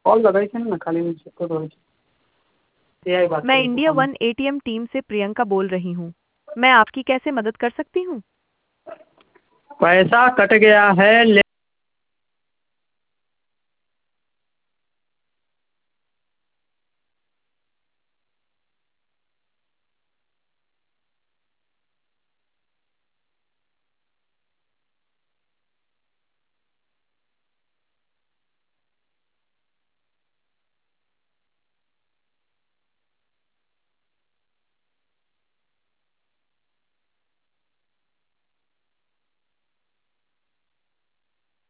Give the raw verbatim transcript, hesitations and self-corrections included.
Call लगाई थी ना खाली मुझे तो रोज एआई बात मैं करी थी इंडिया हम। वन एटीएम टीम से प्रियंका बोल रही हूँ। मैं आपकी कैसे मदद कर सकती हूँ? पैसा कट गया है ले